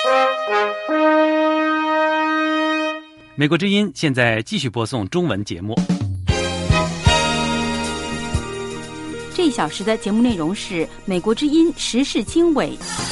美国之音现在继续播送中文节目。 这一小时的节目内容是美国之音时事经纬。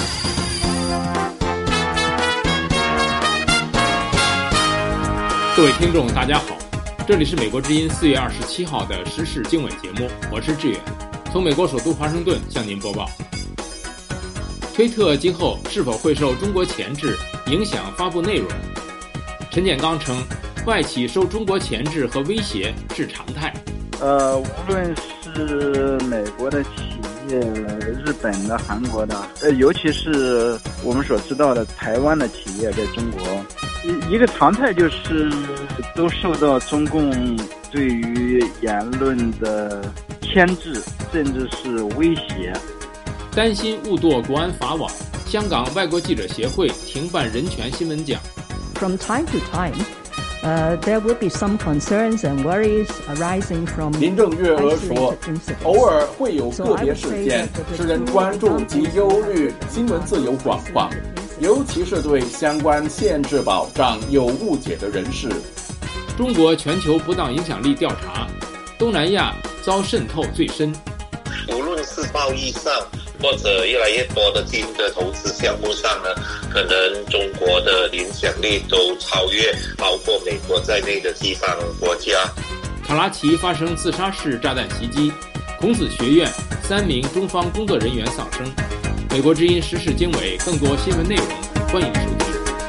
各位听众大家好，这里是美国之音4月27号的时事经纬节目，我是志远，从美国首都华盛顿向您播报。推特今后是否会受中国钳制影响发布内容？陈建刚称，外企受中国钳制和威胁是常态。 无论是美国的企业、日本的、韩国的，尤其是我们所知道的台湾的企业，在中国，一个常态就是都受到中共对于言论的牵制，甚至是威胁。 担心误堕国安法网，香港外国记者协会停办人权新闻奖。 From time to time, there will be some concerns and worries arising from 林郑月娥说，偶尔会有个别事件使人关注及忧虑新闻自由状况，尤其是对相关限制保障有误解的人士。 中国全球不当影响力调查，东南亚遭渗透最深。 无论是贸易上或者越来越多的新的投资项目上呢，可能中国的影响力都超越包括美国在内的西方国家。 卡拉奇发生自杀式炸弹袭击，孔子学院3名中方工作人员丧生。美国之音时事经纬，更多新闻内容，欢迎收听。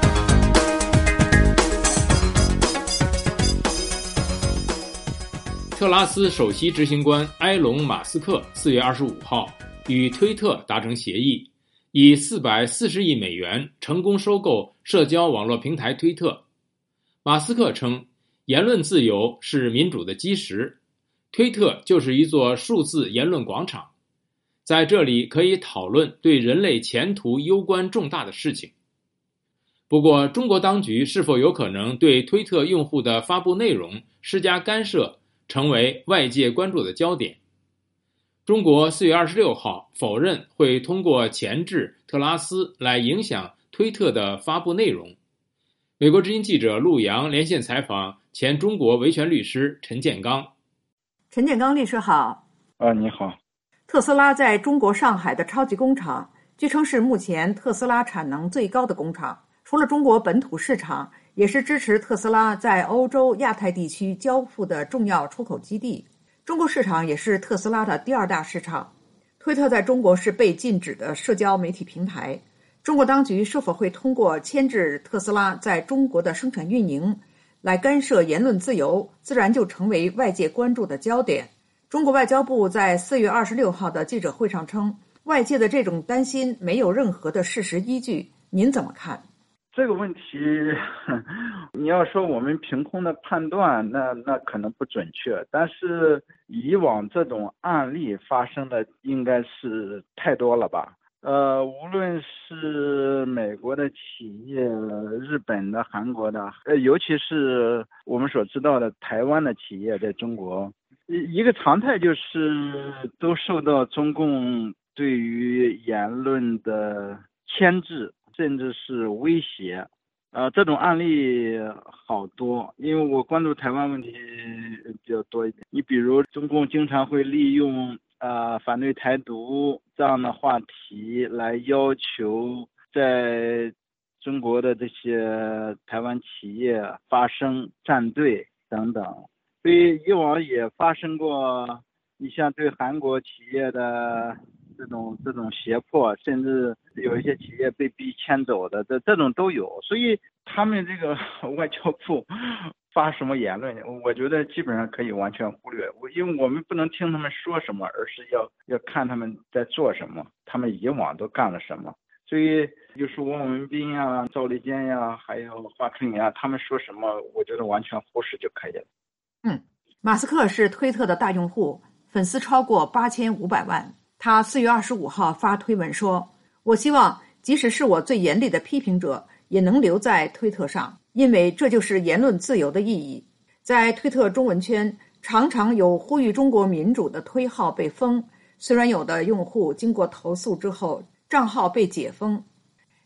特拉斯首席执行官埃隆·马斯克4月25号与推特达成协议，以440亿美元成功收购社交网络平台推特。马斯克称，言论自由是民主的基石，推特就是一座数字言论广场，在这里可以讨论对人类前途攸关重大的事情。不过，中国当局是否有可能对推特用户的发布内容施加干涉，成为外界关注的焦点。中国4月26号否认会通过钳制特拉斯来影响推特的发布内容。美国之音记者陆洋连线采访前中国维权律师陈建刚。 陈建刚律师好。 你好。 特斯拉在中国上海的超级工厂，据称是目前特斯拉产能最高的工厂，除了中国本土市场，也是支持特斯拉在欧洲、亚太地区交付的重要出口基地。中国市场也是特斯拉的第2大市场。推特在中国是被禁止的社交媒体平台。中国当局是否会通过牵制特斯拉在中国的生产运营来干涉言论自由，自然就成为外界关注的焦点。中国外交部在4月26号的记者会上称，外界的这种担心没有任何的事实依据，您怎么看？ 这个问题，你要说我们凭空的判断，那可能不准确。但是以往这种案例发生的应该是太多了吧？无论是美国的企业、日本的、韩国的，尤其是我们所知道的台湾的企业，在中国，一个常态就是都受到中共对于言论的牵制，甚至是威胁。这种案例好多，因为我关注台湾问题比较多一点。你比如中共经常会利用反对台独这样的话题来要求在中国的这些台湾企业发声、站队等等。所以以往也发生过，你像对韩国企业的这种胁迫，甚至有一些企业被逼迁走的，这种都有。所以他们这个外交部发什么言论，我觉得基本上可以完全忽略，因为我们不能听他们说什么，而是要看他们在做什么，他们以往都干了什么。所以就是汪文斌呀、赵立坚呀，还有华春莹啊，他们说什么，我觉得完全忽视就可以了。 马斯克是推特的大用户，粉丝超过8500万。他4月25号发推文说，我希望即使是我最严厉的批评者也能留在推特上，因为这就是言论自由的意义。在推特中文圈，常常有呼吁中国民主的推号被封，虽然有的用户经过投诉之后账号被解封。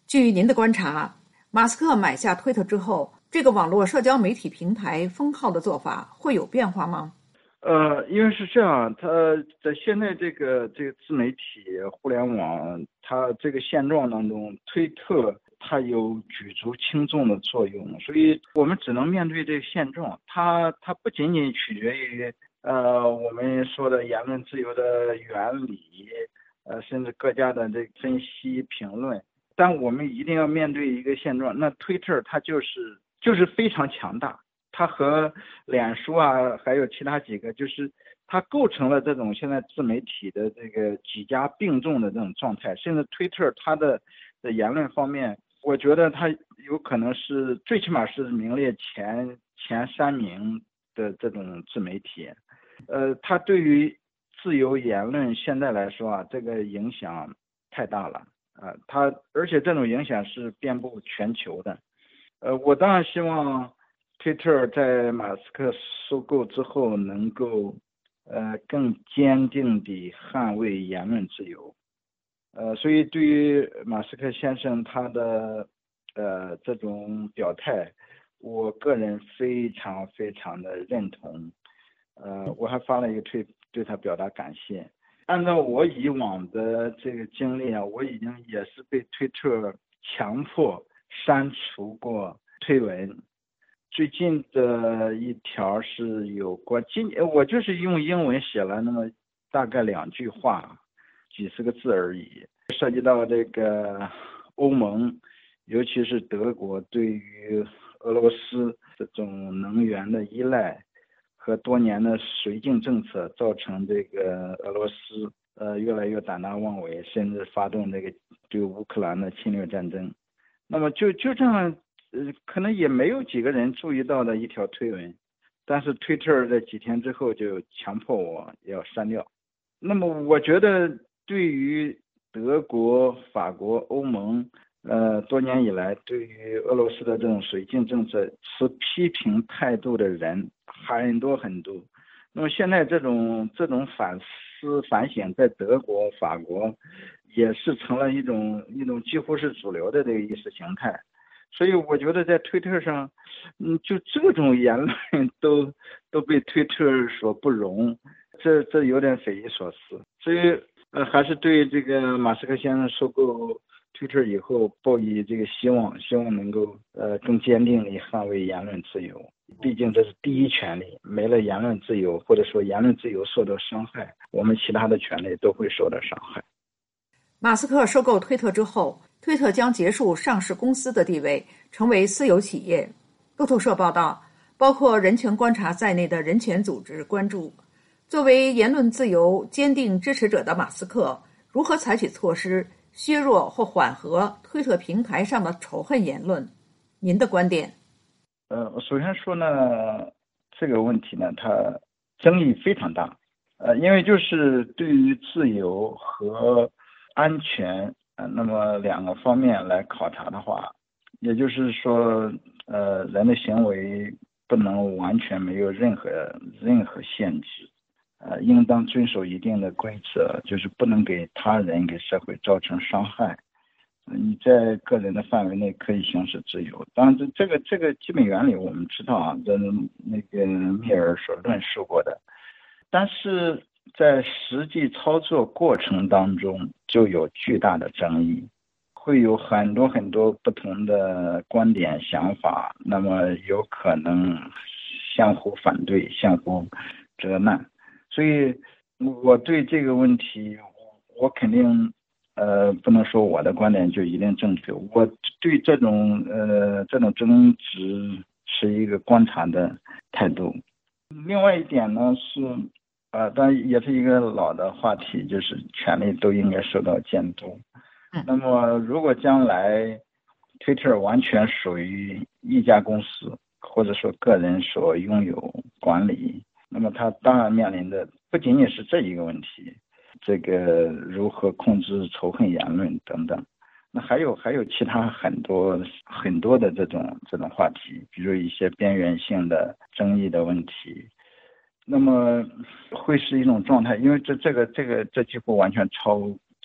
据您的观察，马斯克买下推特之后，这个网络社交媒体平台封号的做法会有变化吗？ 因为是这样，它在现在这个自媒体互联网，它这个现状当中，推特它有举足轻重的作用，所以我们只能面对这个现状。它不仅仅取决于我们说的言论自由的原理，甚至各家的这个分析评论，但我们一定要面对一个现状。那推特它就是非常强大。它和脸书啊，还有其他几个，就是它构成了这种现在自媒体的这个几家并重的这种状态。甚至推特它的言论方面，我觉得它有可能是最起码是名列前3名的这种自媒体。它对于自由言论现在来说啊，这个影响太大了啊，而且这种影响是遍布全球的。我当然希望推特在马斯克收购之后能够更坚定地捍卫言论自由。所以对于马斯克先生他的这种表态，我个人非常非常的认同。我还发了一个推对他表达感谢。按照我以往的这个经历啊，我已经也是被推特强迫删除过推文。最近的一条是有关我就是用英文写了那么大概2句话，几十个字而已，涉及到这个欧盟，尤其是德国对于俄罗斯这种能源的依赖和多年的绥靖政策，造成这个俄罗斯越来越胆大妄为，甚至发动这个对乌克兰的侵略战争。那么就这样。可能也没有几个人注意到的一条推文，但是推特在几天之后就强迫我要删掉。那么我觉得对于德国、法国、欧盟多年以来对于俄罗斯的这种绥靖政策持批评态度的人很多很多。那么现在这种反思反省在德国、法国也是成了一种几乎是主流的这个意识形态。所以我觉得在推特上，就这种言论都被推特所不容，这有点匪夷所思。所以还是对这个马斯克先生收购推特以后抱以这个希望能够更坚定地捍卫言论自由。毕竟这是第一权利，没了言论自由，或者说言论自由受到伤害，我们其他的权利都会受到伤害。 马斯克收购推特之后，推特将结束上市公司的地位，成为私有企业。路透社报道，包括人权观察在内的人权组织关注，作为言论自由坚定支持者的马斯克，如何采取措施削弱或缓和推特平台上的仇恨言论？您的观点？ 首先说呢，这个问题呢，它争议非常大。因为就是对于自由和安全那么2个方面来考察的话，也就是说人的行为不能完全没有任何限制，应当遵守一定的规则，就是不能给他人给社会造成伤害。你在个人的范围内可以行使自由，当然这个基本原理我们知道啊，这那个密尔所论述过的，但是在实际操作过程当中就有巨大的争议，会有很多不同的观点想法，那么有可能相互反对，相互责难。所以我对这个问题，我肯定不能说我的观点就一定正确，我对这种争执是一个观察的态度。另外一点呢是当然也是一个老的话题，就是权利都应该受到监督。那么如果将来推特完全属于一家公司或者说个人所拥有管理，那么他当然面临的不仅仅是这一个问题，这个如何控制仇恨言论等等，那还有其他很多的这种话题，比如一些边缘性的争议的问题，那么会是一种状态，因为这几乎完全超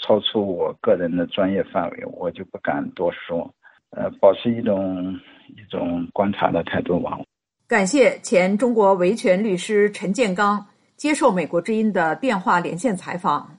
超出我个人的专业范围，我就不敢多说。保持一种观察的态度吧。 感谢前中国维权律师陈建刚接受美国之音的电话连线采访。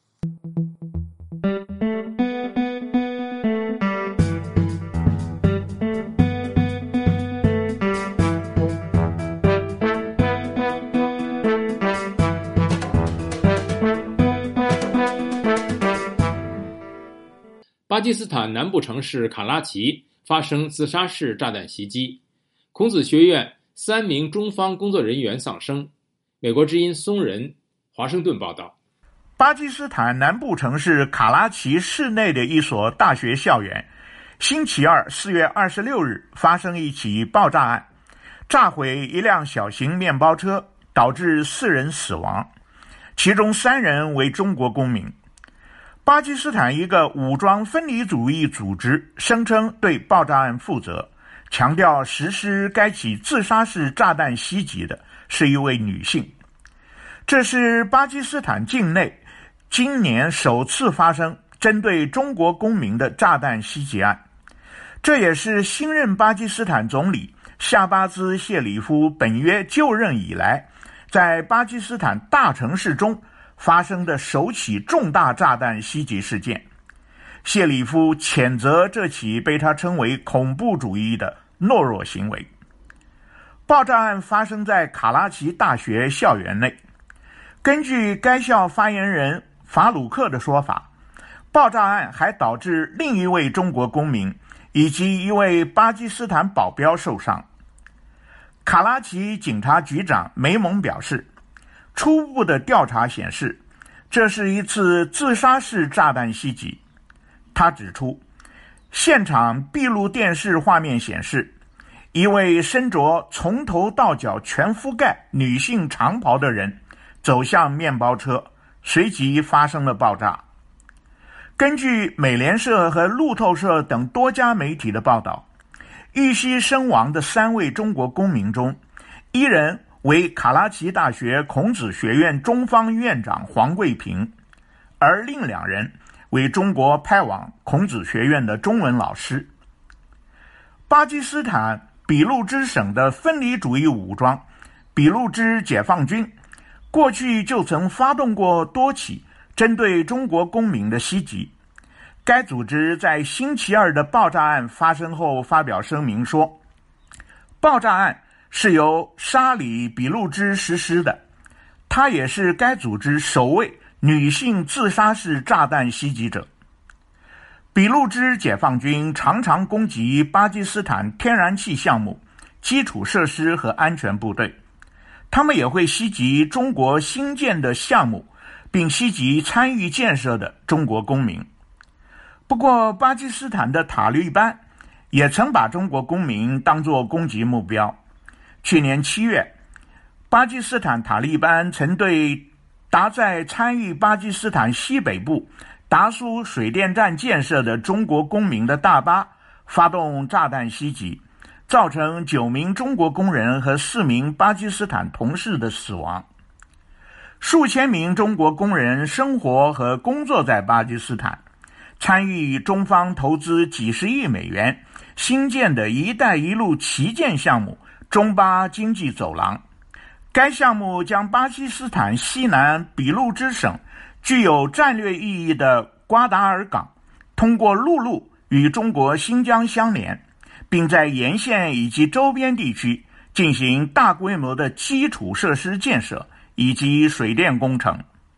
巴基斯坦南部城市卡拉奇发生自杀式炸弹袭击，孔子学院3名中方工作人员丧生。美国之音松仁华盛顿报道。 巴基斯坦南部城市卡拉奇市内的一所大学校园，星期二4月26日发生一起爆炸案，炸毁一辆小型面包车，导致4人死亡，其中3人为中国公民。巴基斯坦一个武装分离主义组织声称对爆炸案负责，强调实施该起自杀式炸弹袭击的是一位女性。这是巴基斯坦境内今年首次发生针对中国公民的炸弹袭击案，这也是新任巴基斯坦总理夏巴兹·谢里夫本月就任以来，在巴基斯坦大城市中发生的首起重大炸弹袭击事件。谢里夫谴责这起被他称为恐怖主义的懦弱行为。爆炸案发生在卡拉奇大学校园内。根据该校发言人法鲁克的说法，爆炸案还导致另一位中国公民以及一位巴基斯坦保镖受伤。卡拉奇警察局长梅蒙表示，初步的调查显示，这是一次自杀式炸弹袭击。他指出，现场闭路电视画面显示，一位身着从头到脚全覆盖女性长袍的人走向面包车，随即发生了爆炸。根据美联社和路透社等多家媒体的报道，遇袭身亡的3位中国公民中，1人为卡拉奇大学孔子学院中方院长黄贵平，而另2人为中国派往孔子学院的中文老师。巴基斯坦俾路支省的分离主义武装俾路支解放军过去就曾发动过多起针对中国公民的袭击。该组织在星期二的爆炸案发生后发表声明说，爆炸案是由沙里俾路支实施的，她也是该组织首位女性自杀式炸弹袭击者。俾路支解放军常常攻击巴基斯坦天然气项目、基础设施和安全部队，他们也会袭击中国新建的项目，并袭击参与建设的中国公民。不过，巴基斯坦的塔利班也曾把中国公民当作攻击目标。去年7月，巴基斯坦塔利班曾对达在参与巴基斯坦西北部达苏水电站建设的中国公民的大巴发动炸弹袭击，造成9名中国工人和4名巴基斯坦同事的死亡。数千名中国工人生活和工作在巴基斯坦，参与中方投资几十亿美元新建的一带一路旗舰项目中巴经济走廊。该项目将巴基斯坦西南俾路支省具有战略意义的瓜达尔港通过陆路与中国新疆相连，并在沿线以及周边地区进行大规模的基础设施建设以及水电工程。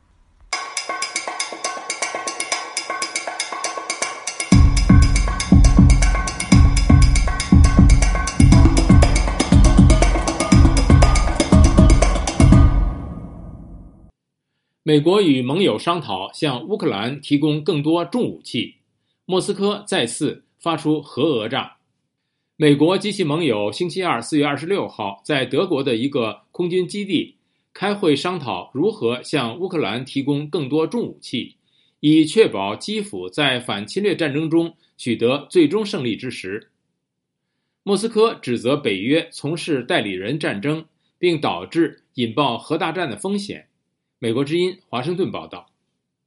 美国与盟友商讨向乌克兰提供更多重武器，莫斯科再次发出核讹诈。美国及其盟友星期二4月26号在德国的一个空军基地开会商讨如何向乌克兰提供更多重武器，以确保基辅在反侵略战争中取得最终胜利之时。莫斯科指责北约从事代理人战争，并导致引爆核大战的风险。美国之音华盛顿报道。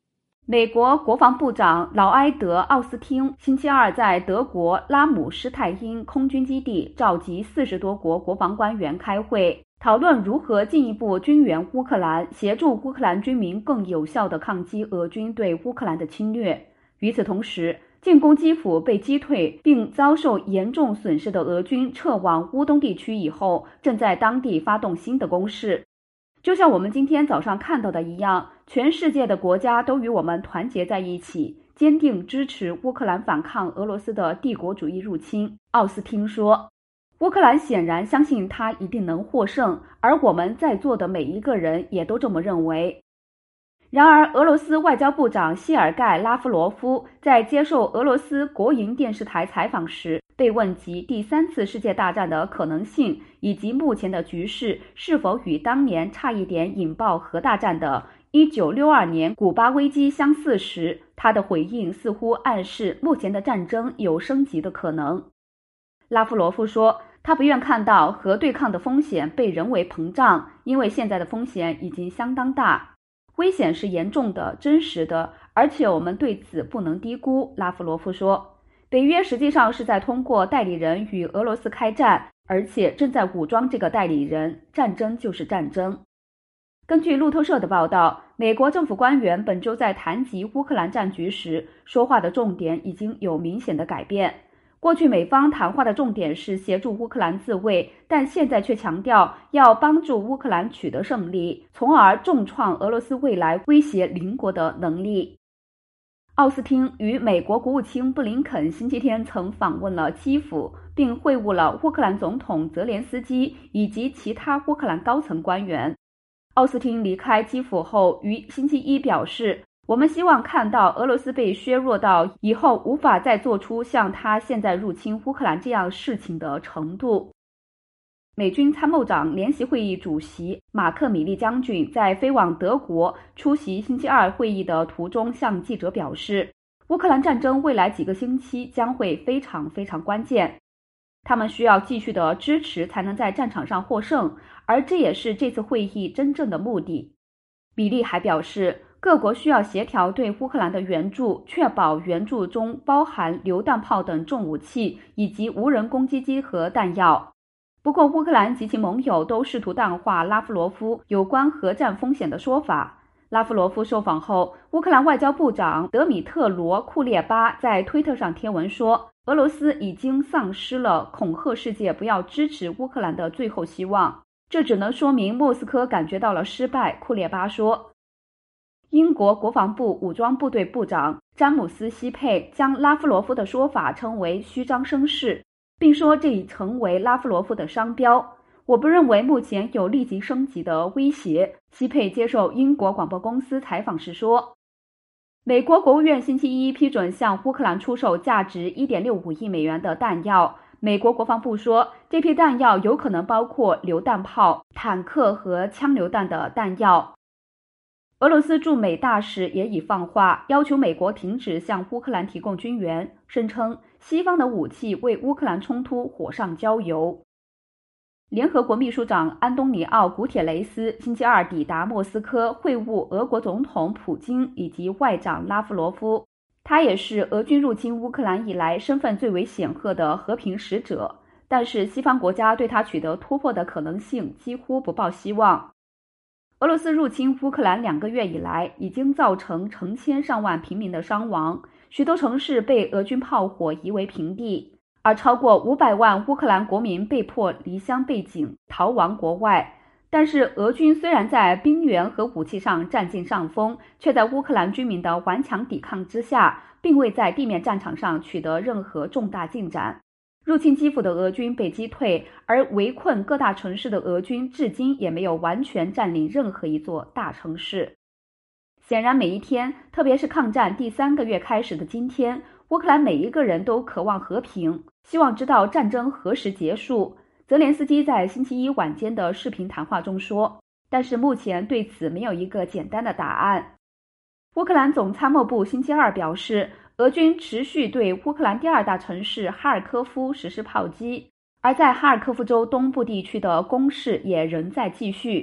美国国防部长劳埃德·奥斯汀星期二在德国拉姆施泰因空军基地召集40多国国防官员开会，讨论如何进一步军援乌克兰，协助乌克兰军民更有效地抗击俄军对乌克兰的侵略。与此同时，进攻基辅被击退并遭受严重损失的俄军撤往乌东地区以后，正在当地发动新的攻势。就像我们今天早上看到的一样，全世界的国家都与我们团结在一起，坚定支持乌克兰反抗俄罗斯的帝国主义入侵。奥斯汀说，乌克兰显然相信他一定能获胜，而我们在座的每一个人也都这么认为。然而，俄罗斯外交部长谢尔盖·拉夫罗夫在接受俄罗斯国营电视台采访时，被问及第3次世界大战的可能性以及目前的局势是否与当年差一点引爆核大战的1962年古巴危机相似时，他的回应似乎暗示目前的战争有升级的可能。拉夫罗夫说，他不愿看到核对抗的风险被人为膨胀，因为现在的风险已经相当大。危险是严重的、真实的，而且我们对此不能低估，拉夫罗夫说。北约实际上是在通过代理人与俄罗斯开战，而且正在武装这个代理人，战争就是战争。根据路透社的报道，美国政府官员本周在谈及乌克兰战局时，说话的重点已经有明显的改变。过去美方谈话的重点是协助乌克兰自卫，但现在却强调要帮助乌克兰取得胜利，从而重创俄罗斯未来威胁邻国的能力。奥斯汀与美国国务卿布林肯星期天曾访问了基辅，并会晤了乌克兰总统泽连斯基以及其他乌克兰高层官员。奥斯汀离开基辅后于星期一表示，我们希望看到俄罗斯被削弱到以后无法再做出像他现在入侵乌克兰这样事情的程度。美军参谋长联席会议主席马克米利将军在飞往德国出席星期二会议的途中向记者表示，乌克兰战争未来几个星期将会非常非常关键，他们需要继续的支持才能在战场上获胜，而这也是这次会议真正的目的。米利还表示，各国需要协调对乌克兰的援助，确保援助中包含榴弹炮等重武器以及无人攻击机和弹药。不过，乌克兰及其盟友都试图淡化拉夫罗夫有关核战风险的说法。拉夫罗夫受访后，乌克兰外交部长德米特罗·库列巴在推特上贴文说，俄罗斯已经丧失了恐吓世界不要支持乌克兰的最后希望，这只能说明莫斯科感觉到了失败，库列巴说。英国国防部武装部队部长詹姆斯·希佩将拉夫罗夫的说法称为虚张声势，并说这已成为拉夫罗夫的商标。我不认为目前有立即升级的威胁，希佩接受英国广播公司采访时说。美国国务院星期一批准向乌克兰出售价值 1.65 亿美元的弹药。美国国防部说，这批弹药有可能包括榴弹炮、坦克和枪榴弹的弹药。俄罗斯驻美大使也已放话，要求美国停止向乌克兰提供军援，声称西方的武器为乌克兰冲突火上浇油。联合国秘书长安东尼奥·古铁雷斯星期二抵达莫斯科，会晤俄国总统普京以及外长拉夫罗夫。他也是俄军入侵乌克兰以来身份最为显赫的和平使者，但是西方国家对他取得突破的可能性几乎不抱希望。俄罗斯入侵乌克兰2个月以来，已经造成成千上万平民的伤亡，许多城市被俄军炮火夷为平地，而超过500万乌克兰国民被迫离乡背井，逃亡国外。但是俄军虽然在兵源和武器上占尽上风，却在乌克兰居民的顽强抵抗之下，并未在地面战场上取得任何重大进展。入侵基辅的俄军被击退，而围困各大城市的俄军至今也没有完全占领任何一座大城市。显然每一天，特别是抗战第3个月开始的今天，乌克兰每一个人都渴望和平，希望知道战争何时结束。泽连斯基在星期一晚间的视频谈话中说，但是目前对此没有一个简单的答案。乌克兰总参谋部星期二表示，俄军持续对乌克兰第2大城市哈尔科夫实施炮击，而在哈尔科夫州东部地区的攻势也仍在继续。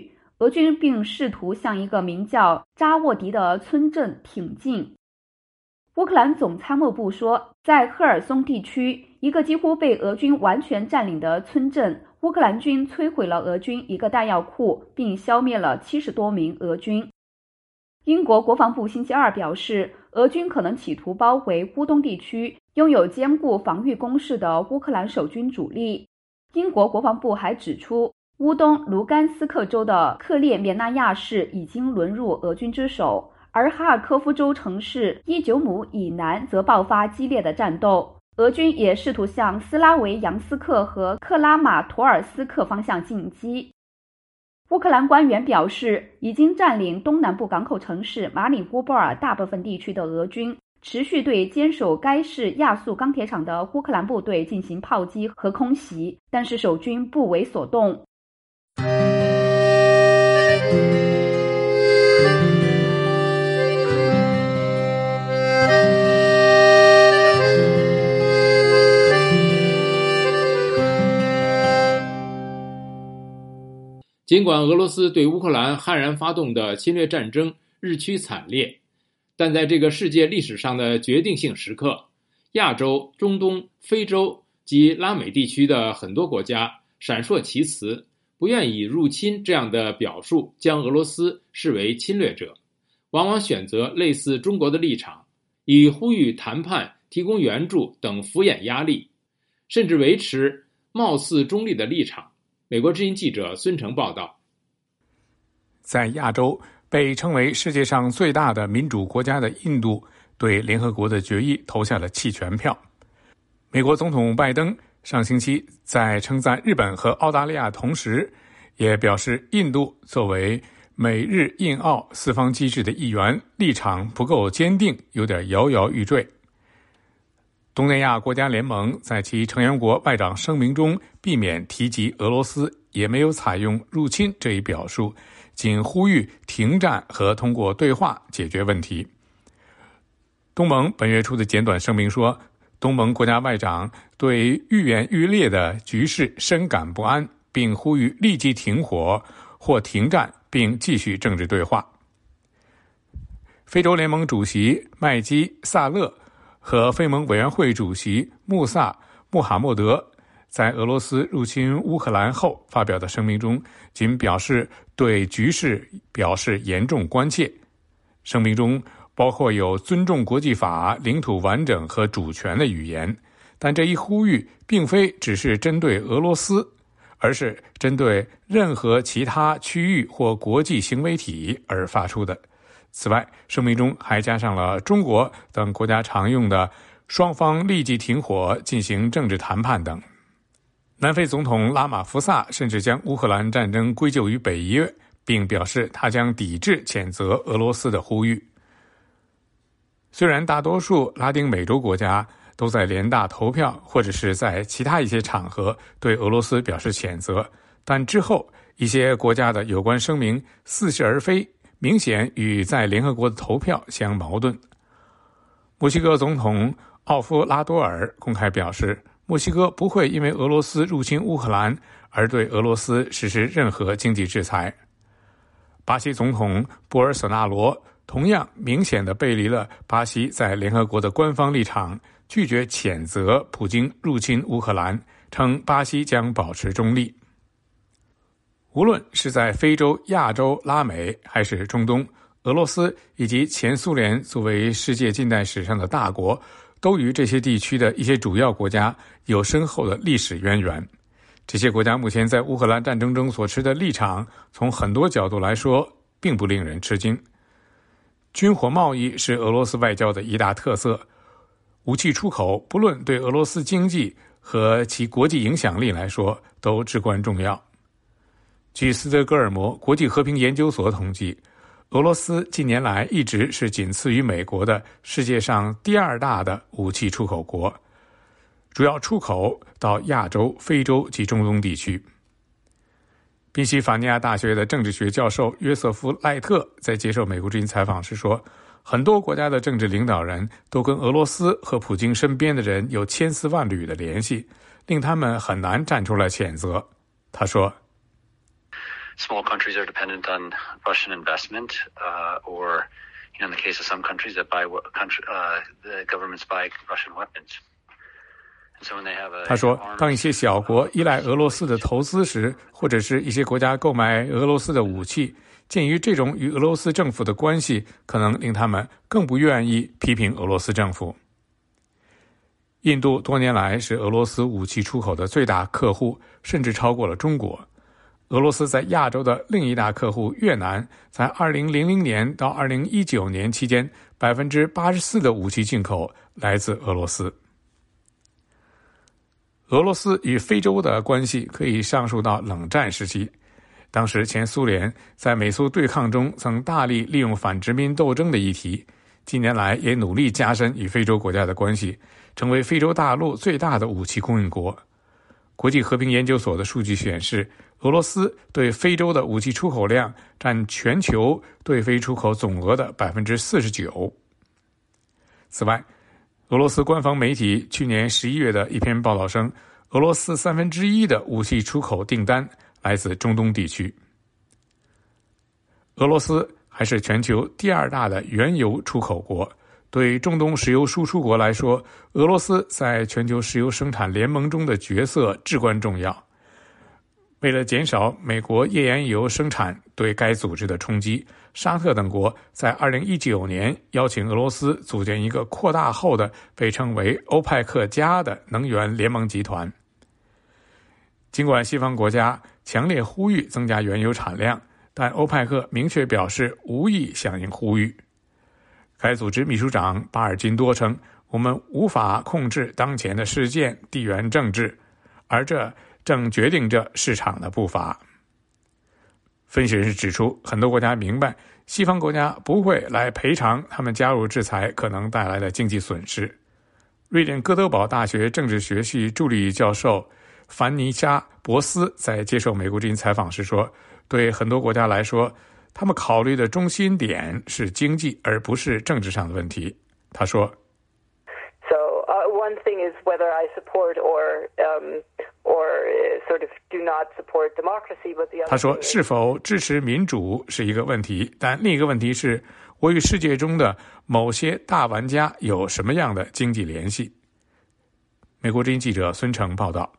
俄军并试图向一个名叫扎沃迪的村镇挺进。乌克兰总参谋部说，在赫尔松地区一个几乎被俄军完全占领的村镇，乌克兰军摧毁了俄军一个弹药库，并消灭了70多名俄军。英国国防部星期二表示，俄军可能企图包围乌东地区拥有坚固防御工事的乌克兰守军主力。英国国防部还指出，乌东卢甘斯克州的克列缅纳亚市已经沦入俄军之手，而哈尔科夫州城市伊久姆以南则爆发激烈的战斗。俄军也试图向斯拉维扬斯克和克拉马托尔斯克方向进击。乌克兰官员表示，已经占领东南部港口城市马里乌波尔大部分地区的俄军持续对坚守该市亚速钢铁厂的乌克兰部队进行炮击和空袭，但是守军不为所动。 尽管俄罗斯对乌克兰悍然发动的侵略战争日趋惨烈，但在这个世界历史上的决定性时刻，亚洲、中东、非洲及拉美地区的很多国家闪烁其词，不愿以入侵这样的表述将俄罗斯视为侵略者，往往选择类似中国的立场，以呼吁谈判、提供援助等敷衍压力，甚至维持貌似中立的立场。美国之音记者孙成报道。 在亚洲，被称为世界上最大的民主国家的印度对联合国的决议投下了弃权票。美国总统拜登上星期在称赞日本和澳大利亚同时，也表示印度作为美日印澳四方机制的一员，立场不够坚定，有点摇摇欲坠。东南亚国家联盟在其成员国外长声明中避免提及俄罗斯，也没有采用入侵这一表述，仅呼吁停战和通过对话解决问题。东盟本月初的简短声明说，东盟国家外长对愈演愈烈的局势深感不安，并呼吁立即停火或停战，并继续政治对话。非洲联盟主席麦基萨勒和非盟委员会主席穆萨穆罕默德在俄罗斯入侵乌克兰后发表的声明中，仅表示对局势表示严重关切。声明中包括有尊重国际法、领土完整和主权的语言，但这一呼吁并非只是针对俄罗斯，而是针对任何其他区域或国际行为体而发出的。此外，声明中还加上了中国等国家常用的双方立即停火、进行政治谈判等。南非总统拉马福萨甚至将乌克兰战争归咎于北约，并表示他将抵制谴责俄罗斯的呼吁。虽然大多数拉丁美洲国家都在联大投票或者是在其他一些场合对俄罗斯表示谴责，但之后一些国家的有关声明似是而非，明显与在联合国的投票相矛盾。墨西哥总统奥夫拉多尔公开表示，墨西哥不会因为俄罗斯入侵乌克兰而对俄罗斯实施任何经济制裁。巴西总统波尔索纳罗同样明显地背离了巴西在联合国的官方立场，拒绝谴责普京入侵乌克兰，称巴西将保持中立。无论是在非洲、亚洲、拉美还是中东，俄罗斯以及前苏联作为世界近代史上的大国，都与这些地区的一些主要国家有深厚的历史渊源。这些国家目前在乌克兰战争中所持的立场，从很多角度来说并不令人吃惊。军火贸易是俄罗斯外交的一大特色，武器出口不论对俄罗斯经济和其国际影响力来说都至关重要。据斯德哥尔摩国际和平研究所统计，俄罗斯近年来一直是仅次于美国的世界上第二大的武器出口国，主要出口到亚洲、非洲及中东地区。宾夕法尼亚大学的政治学教授约瑟夫·赖特在接受美国之音采访时说，很多国家的政治领导人都跟俄罗斯和普京身边的人有千丝万缕的联系，令他们很难站出来谴责。他说 small countries are dependent on Russian investment, or in the case of some countries that buy the governments buy Russian weapons. 他说，当一些小国依赖俄罗斯的投资时，或者是一些国家购买俄罗斯的武器，鉴于这种与俄罗斯政府的关系，可能令他们更不愿意批评俄罗斯政府。印度多年来是俄罗斯武器出口的最大客户，甚至超过了中国。俄罗斯在亚洲的另一大客户越南，在2000年到2019年期间，84%的武器进口来自俄罗斯。俄罗斯与非洲的关系可以上溯到冷战时期，当时前苏联在美苏对抗中曾大力利用反殖民斗争的议题，近年来也努力加深与非洲国家的关系，成为非洲大陆最大的武器供应国。国际和平研究所的数据显示，俄罗斯对非洲的武器出口量占全球对非出口总额的 49%。 此外，俄罗斯官方媒体去年11月的一篇报道称，俄罗斯1/3的武器出口订单来自中东地区。俄罗斯还是全球第2大的原油出口国，对中东石油输出国来说，俄罗斯在全球石油生产联盟中的角色至关重要。为了减少美国页岩油生产对该组织的冲击，沙特等国在2019年邀请俄罗斯组建一个扩大后的被称为欧派克加的能源联盟集团。尽管西方国家强烈呼吁增加原油产量，但欧派克明确表示无意响应呼吁。该组织秘书长巴尔金多称，我们无法控制当前的事件地缘政治，而这正决定着市场的步伐。分析人士指出，很多国家明白西方国家不会来赔偿他们加入制裁可能带来的经济损失。瑞典哥德堡大学政治学系助理教授凡妮莎·博斯在接受美国之音采访时说，对很多国家来说，他们考虑的中心点是经济而不是政治上的问题。他说， one thing is whether I support or sort of do not support democracy, but the other 他说，是否支持民主是一个问题，但另一个问题是我与世界中的某些大玩家有什么样的经济联系。美国之音记者孙成报道。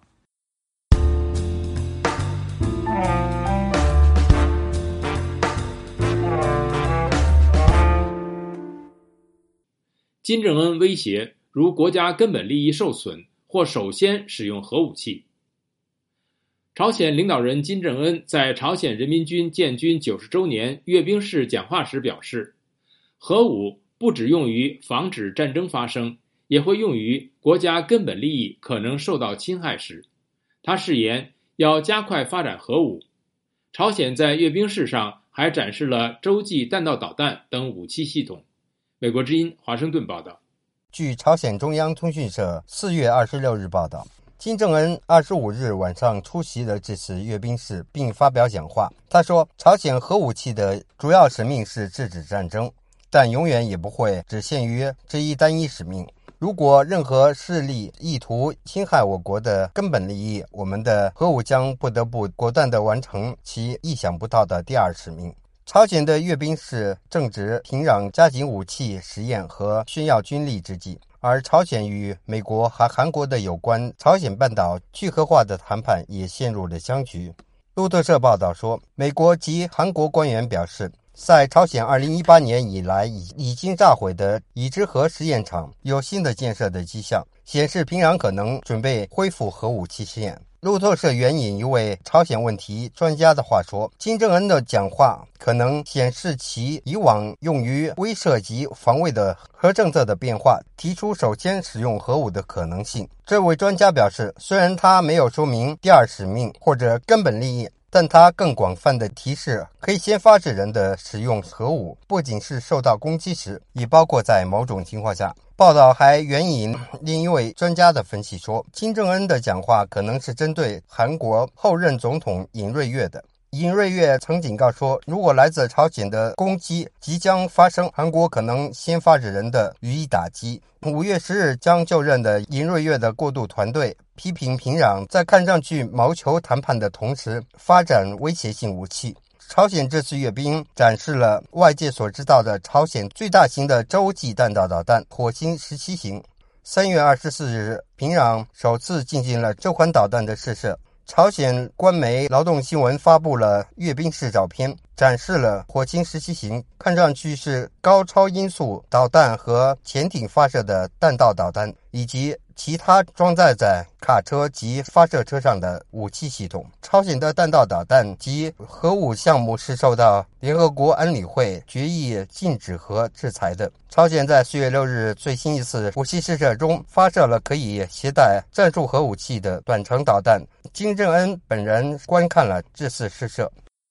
金正恩威胁，如国家根本利益受损，或首先使用核武器。朝鲜领导人金正恩在朝鲜人民军建军90周年阅兵式讲话时表示，核武不只用于防止战争发生，也会用于国家根本利益可能受到侵害时。他誓言要加快发展核武。朝鲜在阅兵式上还展示了洲际弹道导弹等武器系统。美国之音华盛顿报道。 据朝鲜中央通讯社4月26日报道，金正恩25日晚上出席了这次阅兵式并发表讲话。他说，朝鲜核武器的主要使命是制止战争，但永远也不会只限于这一单一使命。如果任何势力意图侵害我国的根本利益，我们的核武将不得不果断地完成其意想不到的第二使命。朝鲜的阅兵式正值平壤加紧武器实验和炫耀军力之际，而朝鲜与美国和韩国的有关朝鲜半岛去核化的谈判也陷入了僵局。路透社报道说，美国及韩国官员表示，在朝鲜2018年以来已经炸毁的已知核试验场有新的建设的迹象，显示平壤可能准备恢复核武器试验。路透社援引一位朝鲜问题专家的话说，金正恩的讲话可能显示其以往用于威慑及防卫的核政策的变化，提出首先使用核武的可能性。这位专家表示，虽然他没有说明第二使命或者根本利益，但他更广泛的提示可以先发制人的使用核武，不仅是受到攻击时，也包括在某种情况下。报道还援引另一位专家的分析说，金正恩的讲话可能是针对韩国后任总统尹瑞月的。 尹瑞月曾警告说，如果来自朝鲜的攻击即将发生，韩国可能先发制人的予以打击。5月10日将就任的尹瑞月的过渡团队批评平壤在看上去谋求谈判的同时发展威胁性武器。朝鲜这次阅兵展示了外界所知道的朝鲜最大型的洲际弹道导弹火星17型。3月24日，平壤首次进行了这款导弹的试射。朝鲜官媒劳动新闻发布了阅兵式照片，展示了火星17型，看上去是高超音速导弹和潜艇发射的弹道导弹，以及其他装载在卡车及发射车上的武器系统。朝鲜的弹道导弹及核武项目是受到联合国安理会决议禁止和制裁的。朝鲜在4月6日最新一次武器试射中发射了可以携带战术核武器的短程导弹。金正恩本人观看了这次试射。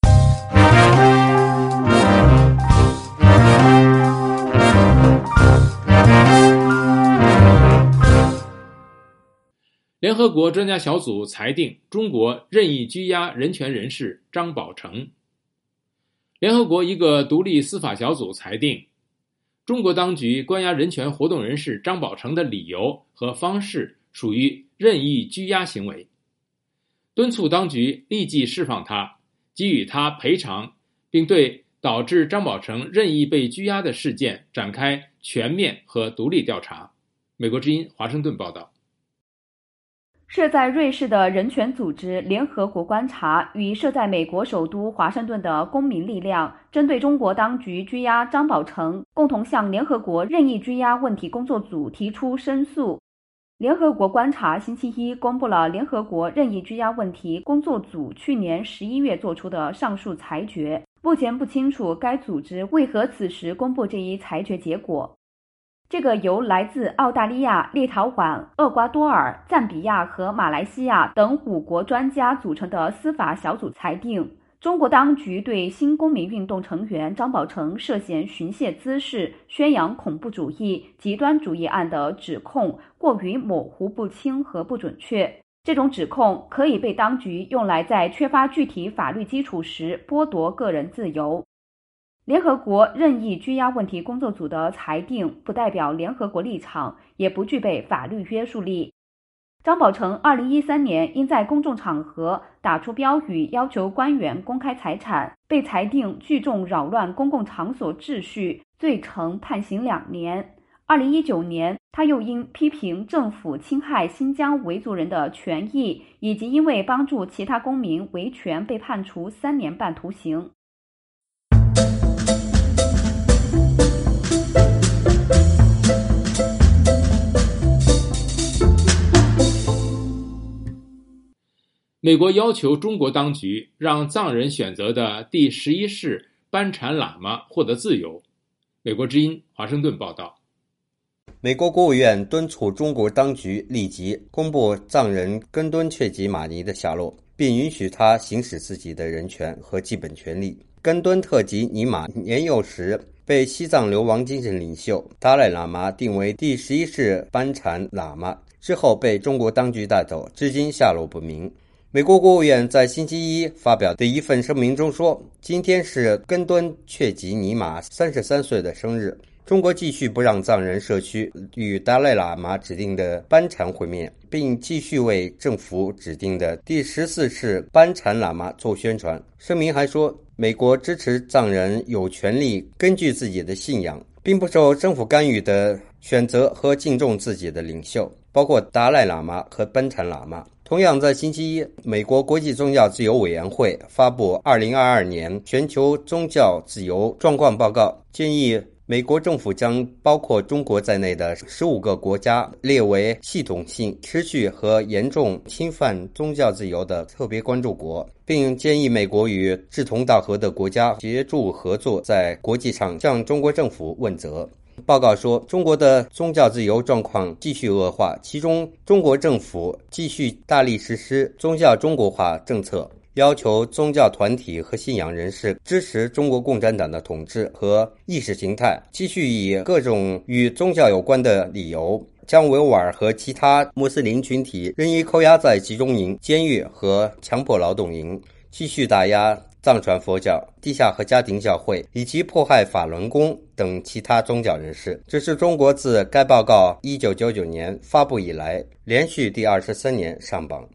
联合国专家小组裁定中国任意拘押人权人士张宝成。联合国一个独立司法小组裁定，中国当局关押人权活动人士张宝成的理由和方式属于任意拘押行为，敦促当局立即释放他，给予他赔偿，并对导致张宝成任意被拘押的事件展开全面和独立调查。美国之音华盛顿报道。 设在瑞士的人权组织联合国观察与设在美国首都华盛顿的公民力量针对中国当局拘押张宝成共同向联合国任意拘押问题工作组提出申诉。联合国观察星期一公布了联合国任意拘押问题工作组去年11月做出的上述裁决，目前不清楚该组织为何此时公布这一裁决结果。这个由来自澳大利亚、立陶宛、厄瓜多尔、赞比亚和马来西亚等5国专家组成的司法小组裁定，中国当局对新公民运动成员张宝成涉嫌寻衅滋事、宣扬恐怖主义、极端主义案的指控过于模糊不清和不准确。这种指控可以被当局用来在缺乏具体法律基础时剥夺个人自由。联合国任意拘押问题工作组的裁定不代表联合国立场，也不具备法律约束力。张宝成2013年因在公众场合打出标语要求官员公开财产，被裁定聚众扰乱公共场所秩序罪成，判刑2年。2019年，他又因批评政府侵害新疆维族人的权益，以及因为帮助其他公民维权被判处3年半徒刑。 美国要求中国当局让藏人选择的第11世班禅喇嘛获得自由。美国之音华盛顿报道。 美国国务院敦促中国当局立即公布藏人根敦确吉玛尼的下落，并允许他行使自己的人权和基本权利。根敦特吉尼玛年幼时被西藏流亡精神领袖达赖喇嘛定为第11世班禅喇嘛，之后被中国当局带走，至今下落不明。美国国务院在星期一发表的一份声明中说，今天是根敦确吉尼玛33岁的生日。中国继续不让藏人社区与达赖喇嘛指定的班禅会面，并继续为政府指定的第14世班禅喇嘛做宣传。声明还说，美国支持藏人有权利根据自己的信仰，并不受政府干预的选择和敬重自己的领袖，包括达赖喇嘛和班禅喇嘛。同样在星期一，美国国际宗教自由委员会发布2022年全球宗教自由状况报告，建议美国政府将包括中国在内的15个国家列为系统性、持续和严重侵犯宗教自由的特别关注国，并建议美国与志同道合的国家协助合作，在国际上向中国政府问责。报告说，中国的宗教自由状况继续恶化，其中中国政府继续大力实施宗教中国化政策，要求宗教团体和信仰人士支持中国共产党的统治和意识形态，继续以各种与宗教有关的理由将维吾尔和其他穆斯林群体任意扣押在集中营、监狱和强迫劳动营，继续打压藏传佛教、地下和家庭教会以及迫害法轮功等其他宗教人士。这是中国自该报告1999年发布以来连续第23年上榜。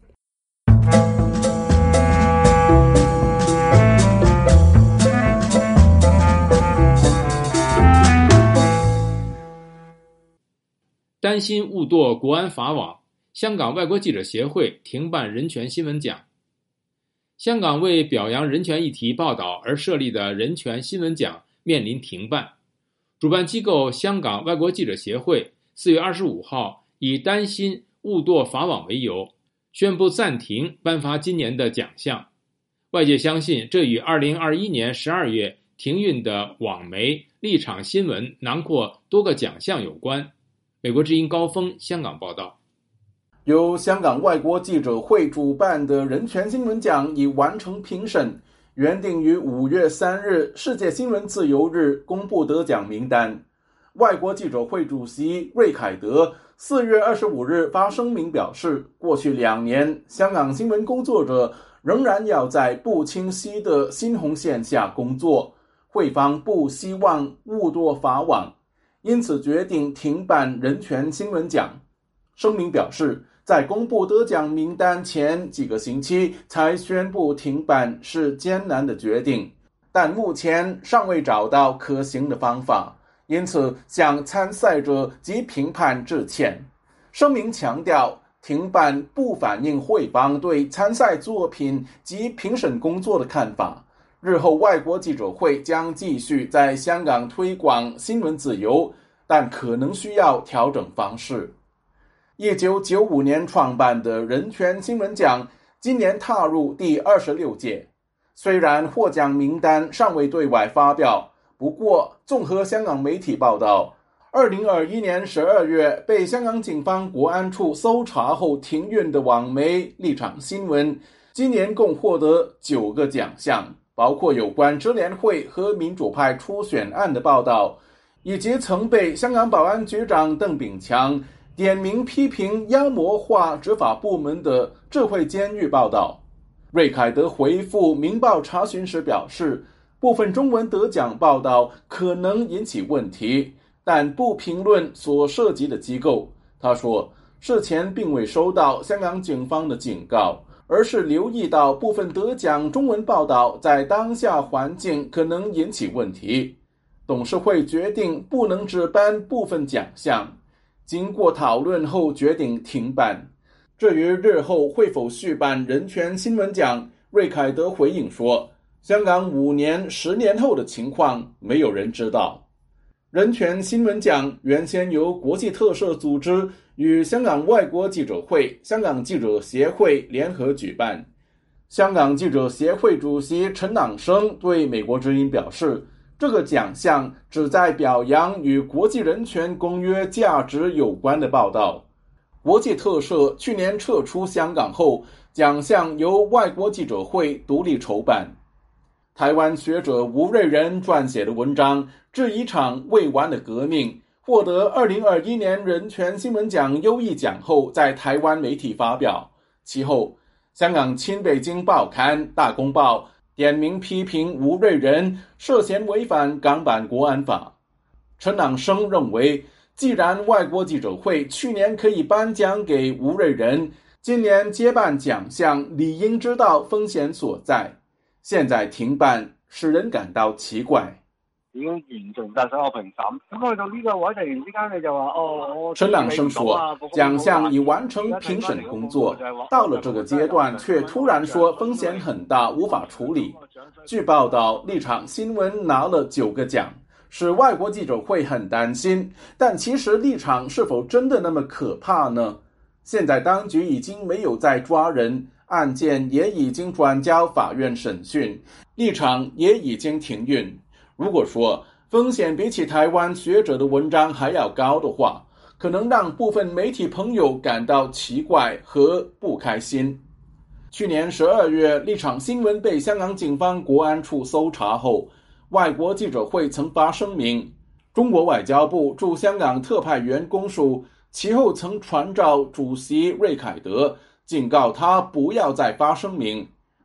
担心误堕国安法网，香港外国记者协会停办人权新闻奖。香港为表扬人权议题报道而设立的人权新闻奖面临停办。主办机构香港外国记者协会4月25号以担心误堕法网为由，宣布暂停颁发今年的奖项。外界相信这与2021年12月停运的网媒立场新闻囊括多个奖项有关。美国之音高峰香港报道。 由香港外国记者会主办的人权新闻奖已完成评审，原定于5月3日世界新闻自由日公布得奖名单。外国记者会主席瑞凯德4月25日发声明表示，过去2年，香港新闻工作者仍然要在不清晰的新红线下工作，会方不希望误堕法网，因此决定停办人权新闻奖。声明表示，在公布得奖名单前几个星期才宣布停办是艰难的决定，但目前尚未找到可行的方法，因此向参赛者及评判致歉。声明强调，停办不反映会方对参赛作品及评审工作的看法。日后外国记者会将继续在香港推广新闻自由，但可能需要调整方式。1995年创办的人权新闻奖今年踏入第26届，虽然获奖名单尚未对外发表，不过综合香港媒体报道，2021年12月被香港警方国安处搜查后停运的网媒立场新闻，今年共获得9个奖项，包括有关支联会和民主派初选案的报道，以及曾被香港保安局长邓炳强点名批评妖魔化执法部门的智慧监狱报道。瑞凯德回复《明报》查询时表示，部分中文得奖报道可能引起问题，但不评论所涉及的机构。他说，事前并未收到香港警方的警告，而是留意到部分得奖中文报道在当下环境可能引起问题。董事会决定不能只颁部分奖项，经过讨论后决定停办。至于日后会否续办人权新闻奖，瑞凯德回应说，香港5年、10年后的情况没有人知道。人权新闻奖原先由国际特赦组织与香港外国记者会、香港记者协会联合举办。香港记者协会主席陈朗生对美国之音表示，这个奖项旨在表扬与国际人权公约价值有关的报道。国际特赦去年撤出香港后，奖项由外国记者会独立筹办。台湾学者吴瑞仁撰写的文章《致一场未完的革命》获得2021年人权新闻奖优异奖后，在台湾媒体发表。其后，香港亲北京报刊《大公报》点名批评吴瑞仁涉嫌违反港版国安法。陈朗生认为，既然外国记者会去年可以颁奖给吴瑞仁，今年接办奖项理应知道风险所在，现在停办使人感到奇怪。 已經完成晒所有評審，咁去到呢個位突然之間你就話我陳朗生說，獎項已完成評審工作，到了這個階段卻突然說風險很大，無法處理。據報道，立場新聞拿了9個獎，使外國記者會很擔心，但其實立場是否真的那麼可怕呢？現在當局已經沒有再抓人，案件也已經轉交法院審訊，立場也已經停運。如果說風險比起台灣學者的文章還要高的話，可能讓部分媒體朋友感到奇怪和不開心。去年12月，立場新聞被香港警方國安處搜查後，外國記者會曾發聲明，中國外交部駐香港特派員公署其後曾傳召主席瑞凱德，警告他不要再發聲明。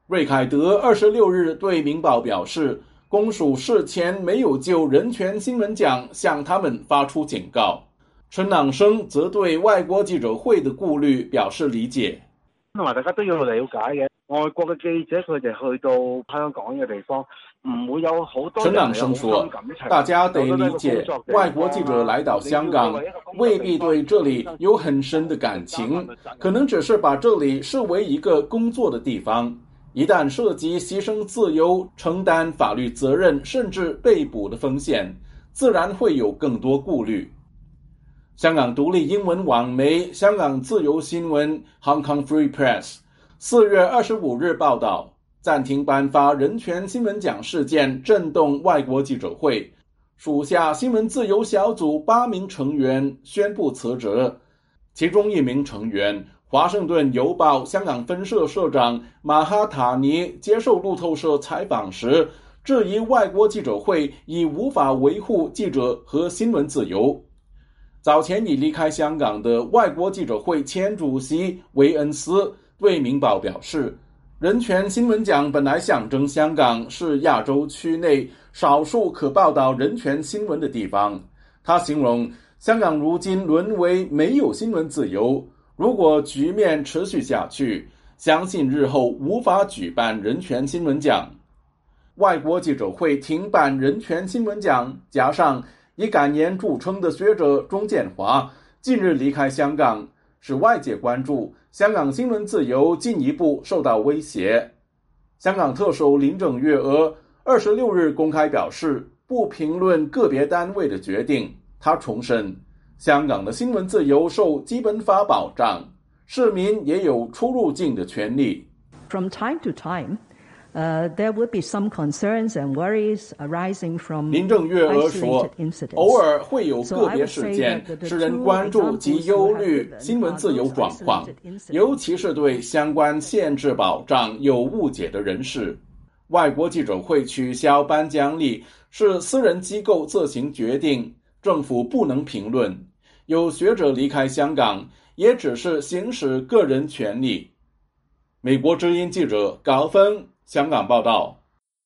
瑞凯德26日对《明报》表示，公署事前没有就人权新闻奖向他们发出警告。陈朗生則對外國記者會的顧慮表示理解。 同埋大家都要了解嘅，外國嘅記者佢哋去到香港嘅地方，唔會有好多。 陳朗生說，大家得理解，外國記者來到香港，未必對這裡有很深的感情，可能只是把這裡視為一個工作的地方。一旦涉及犧牲自由、承擔法律責任，甚至被捕的風險，自然會有更多顧慮。香港獨立英文網媒香港自由新聞 Hong Kong Free Press 4月25日報道，暫停頒發人權新聞獎事件震動外國記者會，屬下新聞自由小組8名成員宣布辭職，其中1名成員華盛頓郵報香港分社社長馬哈塔尼接受路透社採訪時，質疑外國記者會已無法維護記者和新聞自由。早前已離開香港的外國記者會前主席維恩斯對《明報》表示，人權新聞獎本來象徵香港是亞洲區內少數可報道人權新聞的地方。他形容香港如今淪為沒有新聞自由，如果局面持續下去，相信日後無法舉辦人權新聞獎。外國記者會停辦人權新聞獎，加上以感言著稱的學者鍾建華近日離開香港，使外界關注香港新聞自由進一步受到威脅。香港特首林鄭月娥26日公開表示，不評論個別單位的決定。他重申，香港的新聞自由受基本法保障，市民也有出入境的權利。 From time to time,there would be some concerns and worries arising from 林鄭月娥說，偶爾會有個別事件使人關注及憂慮新聞自由狀況，尤其是對相關限制保障有誤解的人士。外國記者會取消頒獎禮是私人機構自行決定，政府不能評論。有學者離開香港，也只是行使個人權利。美國之音記者高峰香港報道。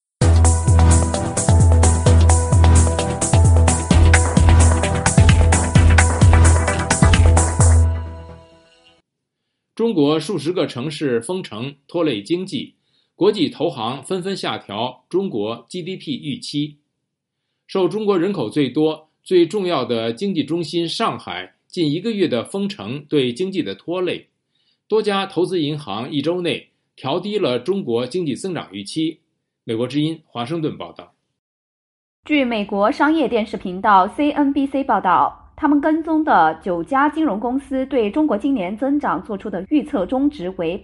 中国数十个城市封城拖累经济，国际投行纷纷下调中国 GDP 预期。受中国人口最多、最重要的经济中心上海近1个月的封城对经济的拖累，多家投资银行1周内调低了中国经济增长预期。美国之音华盛顿报道。 据美国商业电视频道 CNBC 报道，他们跟踪的9家金融公司对中国今年增长做出的预测中值为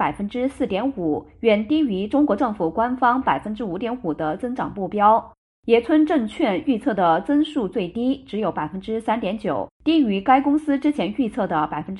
4.5%， 远低于中国政府官方 5.5% 的增长目标。野村证券预测的增速最低，只有 3.9%， 低于该公司之前预测的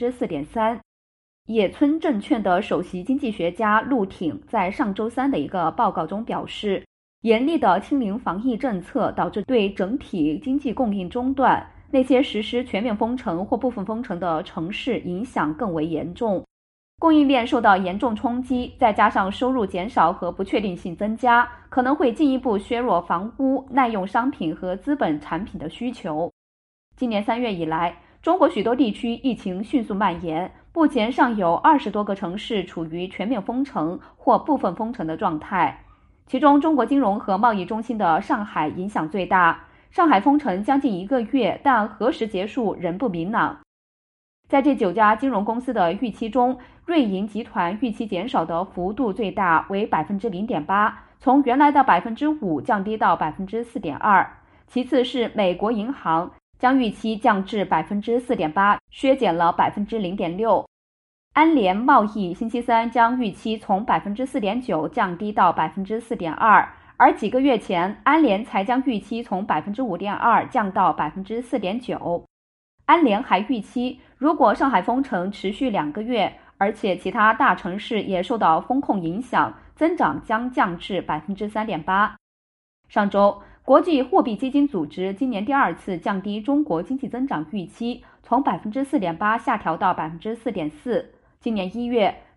4.3%。野村证券的首席经济学家陆挺在上周三的一个报告中表示，严厉的清零防疫政策导致对整体经济供应中断，那些实施全面封城或部分封城的城市影响更为严重。供应链受到严重冲击，再加上收入减少和不确定性增加，可能会进一步削弱房屋、耐用商品和资本产品的需求。今年3月以来，中国许多地区疫情迅速蔓延，目前尚有20多个城市处于全面封城或部分封城的状态。其中，中国金融和贸易中心的上海影响最大。上海封城将近1个月，但何时结束仍不明朗。在这9家金融公司的预期中，瑞银集团预期减少的幅度最大，为 0.8%， 从原来的 5% 降低到 4.2%。其次是美国银行，将预期降至 4.8%， 削减了 0.6%。安联贸易星期三将预期从 4.9% 降低到 4.2%， 而几个月前安联才将预期从 5.2% 降到 4.9%。安联还预期，如果上海封城持续2个月，而且其他大城市也受到封控影响，增长将降至 3.8%。上周，国际货币基金组织今年第2次降低中国经济增长预期，从 4.8% 下调到 4.4%。今年1月，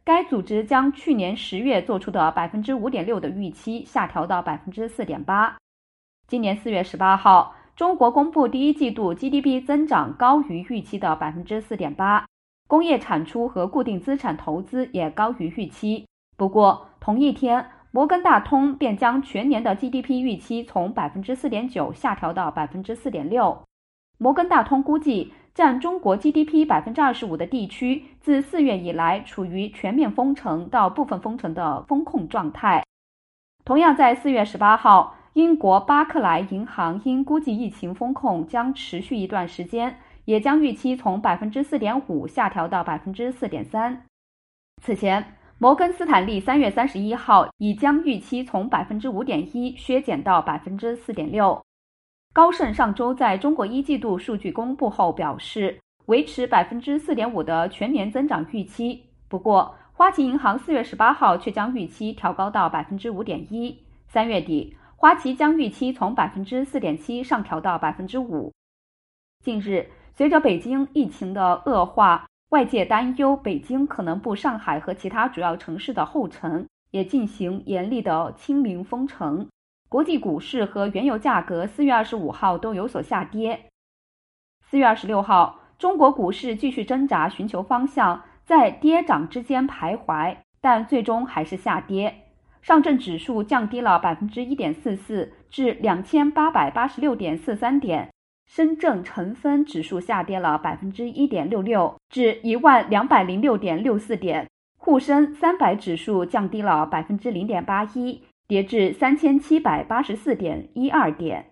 该组织将去年10月做出的 5.6% 的预期下调到 4.8%。今年4月18号，中国公布第一季度 GDP 增长高于预期的 4.8%， 工业产出和固定资产投资也高于预期。不过，同一天，摩根大通便将全年的 GDP 预期从 4.9% 下调到 4.6%。摩根大通估计，占中国 GDP 25% 的地区自4月以来处于全面封城到部分封城的封控状态。同样在4月18号，英国巴克莱银行因估计疫情封控将持续一段时间，也将预期从 4.5% 下调到 4.3%。此前，摩根斯坦利3月31号已将预期从 5.1% 削减到 4.6%。高盛上周在中国一季度数据公布后表示，维持 4.5% 的全年增长预期。不过，花旗银行4月18号却将预期调高到 5.1%。3月底，花旗将预期从 4.7% 上调到 5%。近日，随着北京疫情的恶化，外界担忧北京可能步上海和其他主要城市的后尘，也进行严厉的清零封城。国际股市和原油价格4月25号都有所下跌。4月26号，中国股市继续挣扎寻求方向，在跌涨之间徘徊，但最终还是下跌。上证指数降低了 1.44% 至 2886.43 点，深证成分指数下跌了 1.66% 至 1206.64 点，沪深300指数降低了 0.81%，跌至 3784.12 点。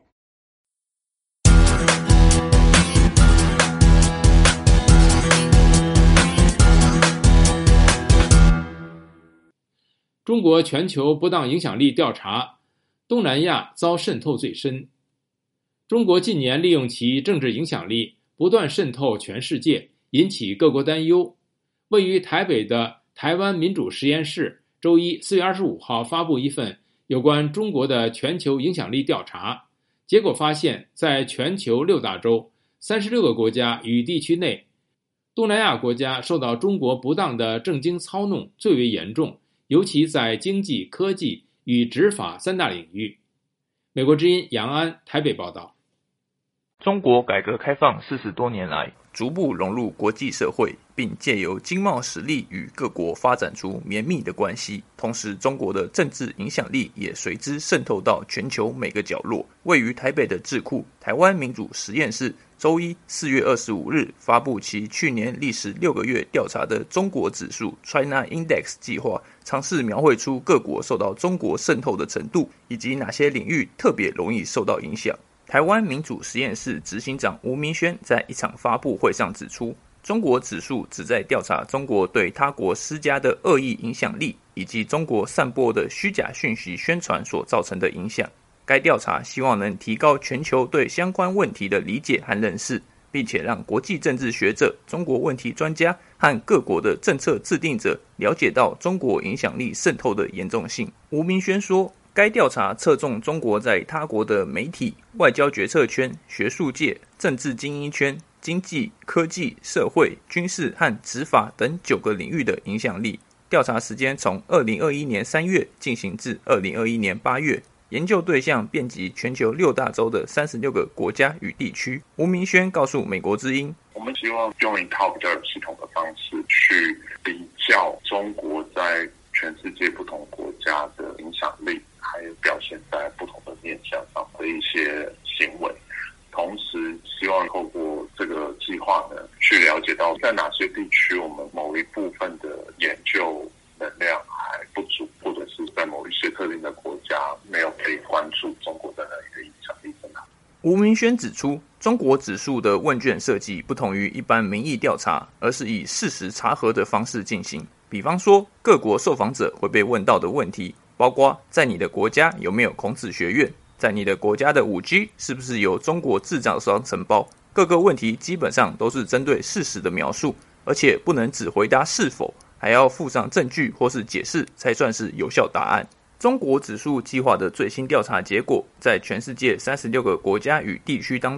中国全球不当影响力调查，东南亚遭渗透最深。中国近年利用其政治影响力不断渗透全世界，引起各国担忧。位于台北的台湾民主实验室周一4月25号发布一份有关中国的全球影响力调查，结果发现，在全球6大洲36个国家与地区内，东南亚国家受到中国不当的政经操弄最为严重，尤其在经济、科技与执法3大领域。美国之音杨安台北报道。 中国改革开放40多年来，逐步融入国际社会，并借由经贸实力与各国发展出绵密的关系。同时，中国的政治影响力也随之渗透到全球每个角落。位于台北的智库台湾民主实验室周一4月25日发布其去年历时6个月调查的中国指数 China Index 计划，尝试描绘出各国受到中国渗透的程度，以及哪些领域特别容易受到影响。台湾民主实验室执行长吴明轩在一场发布会上指出，中国指数旨在调查中国对他国施加的恶意影响力，以及中国散播的虚假讯息宣传所造成的影响。该调查希望能提高全球对相关问题的理解和认识，并且让国际政治学者、中国问题专家和各国的政策制定者了解到中国影响力渗透的严重性。吴明轩说，该调查侧重中国在他国的媒体、外交决策圈、学术界、政治精英圈、经济、科技、社会、军事和执法等9个领域的影响力。调查时间从2021年3月进行至2021年8月，研究对象遍及全球6大洲的36个国家与地区。吴明轩告诉美国之音， 我们希望用一套比较有系统的方式去比较中国在全世界不同国家的影响力，还有表现在不同的面向上的一些行为，同时希望透过这个计划呢，去了解到在哪些地区我们某一部分的研究能量还不足，或者是在某一些特定的国家没有可以关注中国在那里的影响力在哪。 吴明轩指出，中国指数的问卷设计不同于一般民意调查，而是以事实查核的方式进行。比方说，各国受访者会被问到的问题，包括在你的国家有没有孔子学院，在你的国家的 5G 是不是由中国制造商承包。各个问题基本上都是针对事实的描述，而且不能只回答是否，还要附上证据或是解释才算是有效答案。中国指数计划的最新调查结果，在全世界36个国家与地区当中，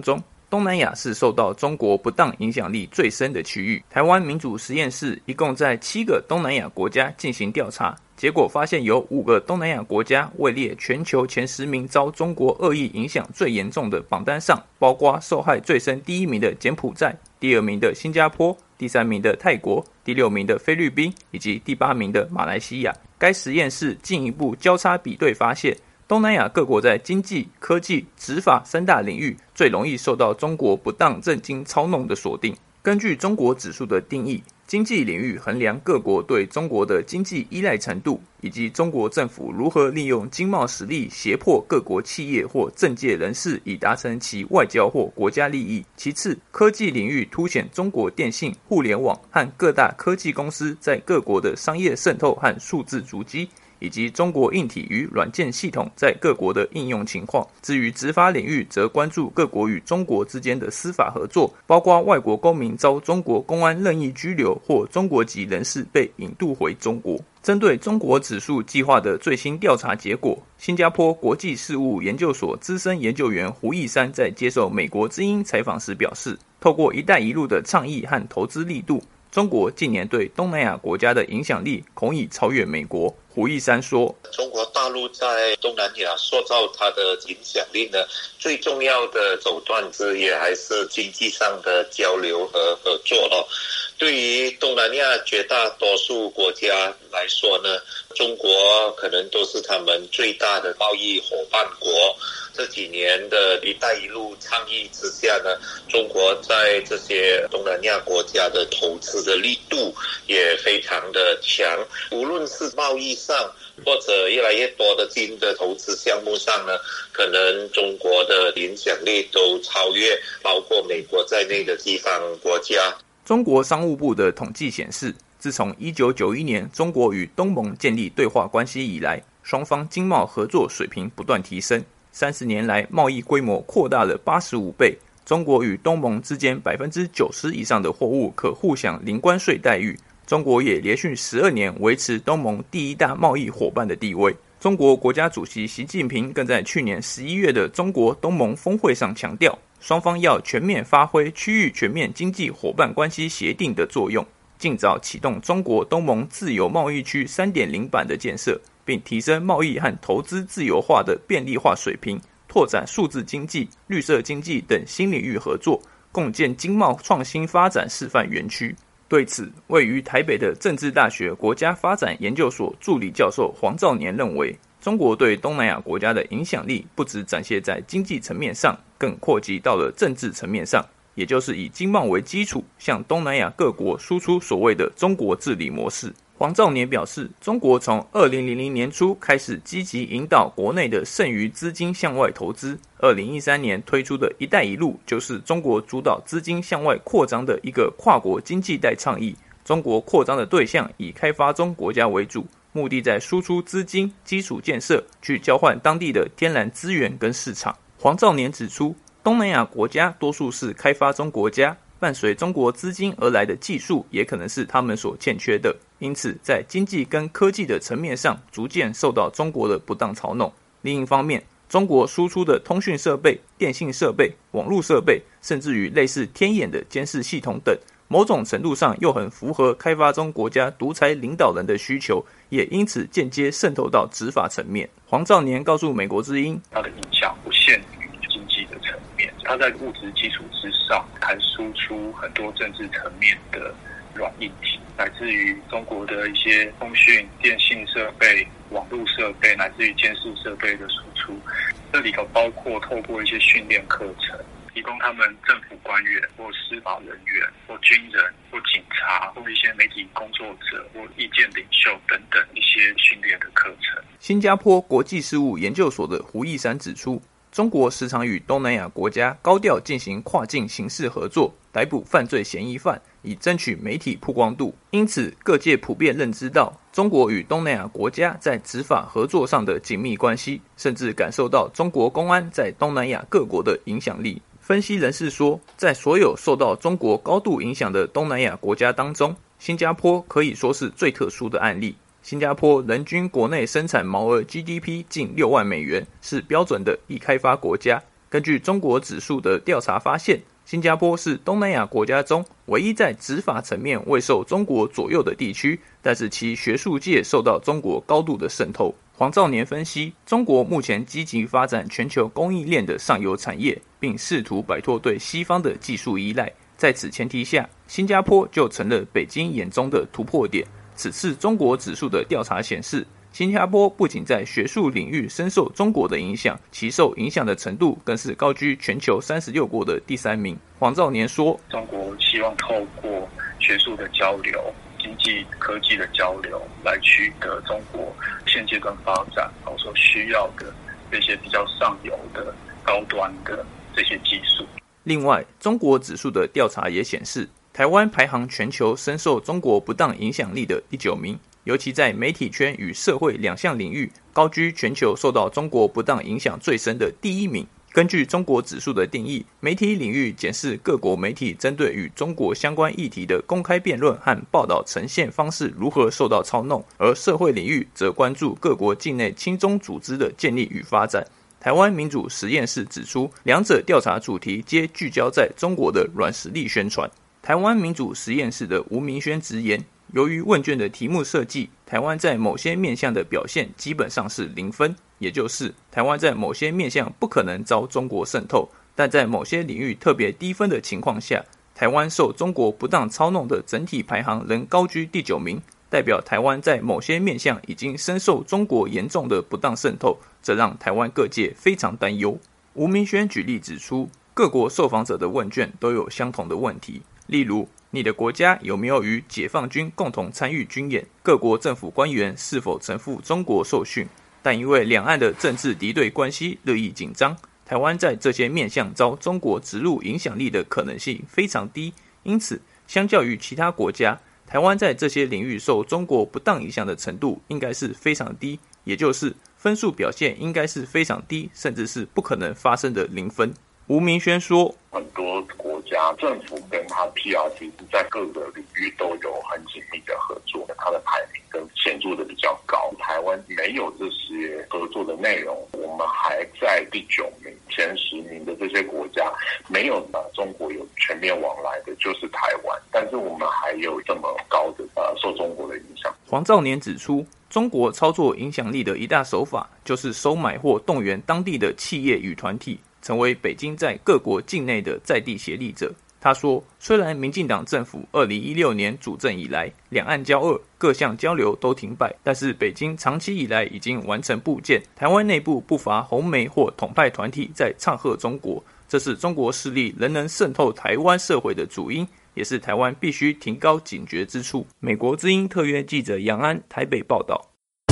东南亚是受到中国不当影响力最深的区域。台湾民主实验室一共在7个东南亚国家进行调查，结果发现有5个东南亚国家位列全球前10名遭中国恶意影响最严重的榜单上，包括受害最深第1名的柬埔寨、第2名的新加坡、第3名的泰国、第6名的菲律宾以及第8名的马来西亚。该实验室进一步交叉比对发现，东南亚各国在经济、科技、执法3大领域最容易受到中国不当政经操弄的锁定。根据中国指数的定义，经济领域衡量各国对中国的经济依赖程度，以及中国政府如何利用经贸实力胁迫各国企业或政界人士以达成其外交或国家利益。其次，科技领域凸显中国电信、互联网和各大科技公司在各国的商业渗透和数字足迹，以及中国硬体与软件系统在各国的应用情况。至于执法领域，则关注各国与中国之间的司法合作，包括外国公民遭中国公安任意拘留或中国籍人士被引渡回中国。针对中国指数计划的最新调查结果，新加坡国际事务研究所资深研究员胡义山在接受美国之音采访时表示，透过一带一路的倡议和投资力度，中国近年对东南亚国家的影响力恐已超越美国。胡义山说， 中国大陆在东南亚塑造它的影响力呢，最重要的手段之一还是经济上的交流和合作咯。对于东南亚绝大多数国家来说呢，中国可能都是他们最大的贸易伙伴国。这几年的一带一路倡议之下呢，中国在这些东南亚国家的投资的力度也非常的强，无论是贸易上或者越来越多的新的投资项目上呢，可能中国的影响力都超越包括美国在内的地方国家。 中国商务部的统计显示，自从1991年中国与东盟建立对话关系以来，双方经贸合作水平不断提升，30年来贸易规模扩大了85倍。中国与东盟之间90%以上的货物可互享零关税待遇，中国也连续12年维持东盟第1大贸易伙伴的地位。中国国家主席习近平更在去年11月的中国东盟峰会上强调，双方要全面发挥区域全面经济伙伴关系协定的作用，尽早启动中国东盟自由贸易区 3.0 版的建设，并提升贸易和投资自由化的便利化水平，拓展数字经济、绿色经济等新领域合作，共建经贸创新发展示范园区。对此，位于台北的政治大学国家发展研究所助理教授黄兆年认为，中国对东南亚国家的影响力不只展现在经济层面上，更扩及到了政治层面上，也就是以经贸为基础，向东南亚各国输出所谓的中国治理模式。黄兆年表示，中国从2000年初开始积极引导国内的剩余资金向外投资，2013年推出的一带一路就是中国主导资金向外扩张的一个跨国经济带倡议。中国扩张的对象以开发中国家为主，目的在输出资金、基础建设，去交换当地的天然资源跟市场。黄兆年指出，东南亚国家多数是开发中国家，伴随中国资金而来的技术也可能是他们所欠缺的，因此在经济跟科技的层面上逐渐受到中国的不当操弄。另一方面，中国输出的通讯设备、电信设备、网络设备，甚至于类似天眼的监视系统等，某种程度上又很符合开发中国家独裁领导人的需求，也因此间接渗透到执法层面。黄兆年告诉美国之音， 它的影响不限于经济的层面，它在物质基础之上还输出很多政治层面的软硬体，乃至于中国的一些通讯、电信设备、网络设备，乃至于监视设备的输出。这里头包括透过一些训练课程，提供他们政府官员或司法人员或军人或警察或一些媒体工作者或意见领袖等等一些训练的课程。 新加坡国际事务研究所的胡义山指出，中国时常与东南亚国家高调进行跨境刑事合作，逮捕犯罪嫌疑犯，以争取媒体曝光度。因此，各界普遍认知到中国与东南亚国家在执法合作上的紧密关系，甚至感受到中国公安在东南亚各国的影响力。分析人士说，在所有受到中国高度影响的东南亚国家当中，新加坡可以说是最特殊的案例。新加坡人均国内生产毛额 GDP 近6万美元，是标准的已开发国家。 根据中国指数的调查发现，新加坡是东南亚国家中唯一在执法层面未受中国左右的地区，但是其学术界受到中国高度的渗透。黄兆年分析，中国目前积极发展全球供应链的上游产业，并试图摆脱对西方的技术依赖。在此前提下，新加坡就成了北京眼中的突破点。此次中国指数的调查显示，新加坡不仅在学术领域深受中国的影响，其受影响的程度更是高居全球36国的第3名。黄兆年说， 中国希望透过学术的交流、经济科技的交流来取得中国现阶段发展所需要的这些比较上游的高端的这些技术。 另外，中国指数的调查也显示，台湾排行全球深受中国不当影响力的第9名，尤其在媒体圈与社会两项领域，高居全球受到中国不当影响最深的第1名。根据中国指数的定义，媒体领域检视各国媒体针对与中国相关议题的公开辩论和报道呈现方式如何受到操弄，而社会领域则关注各国境内亲中组织的建立与发展。台湾民主实验室指出，两者调查主题皆聚焦在中国的软实力宣传。台湾民主实验室的吴明轩直言，由于问卷的题目设计，台湾在某些面向的表现基本上是0分，也就是台湾在某些面向不可能遭中国渗透，但在某些领域特别低分的情况下，台湾受中国不当操弄的整体排行仍高居第9名，代表台湾在某些面向已经深受中国严重的不当渗透，这让台湾各界非常担忧。吴明轩举例指出，各国受访者的问卷都有相同的问题，例如你的国家有没有与解放军共同参与军演？各国政府官员是否曾赴中国受训？但因为两岸的政治敌对关系日益紧张，台湾在这些面向遭中国植入影响力的可能性非常低，因此相较于其他国家，台湾在这些领域受中国不当影响的程度应该是非常低，也就是分数表现应该是非常低，甚至是不可能发生的0分。吴明轩说， 很多国家政府跟他 PR 其实在各个领域都有很紧密的合作，它的排名跟显著的比较高。台湾没有这些合作的内容，我们还在第9名，前10名的这些国家没有中国有全面往来的就是台湾，但是我们还有这么高的受中国的影响。 黄兆年指出，中国操作影响力的一大手法就是收买或动员当地的企业与团体，成为北京在各国境内的在地协力者。他说，虽然民进党政府2016年主政以来，两岸交恶，各项交流都停摆，但是北京长期以来已经完成部件，台湾内部不乏红媒或统派团体在唱和中国，这是中国势力仍能渗透台湾社会的主因，也是台湾必须提高警觉之处。美国之音特约记者杨安台北报道。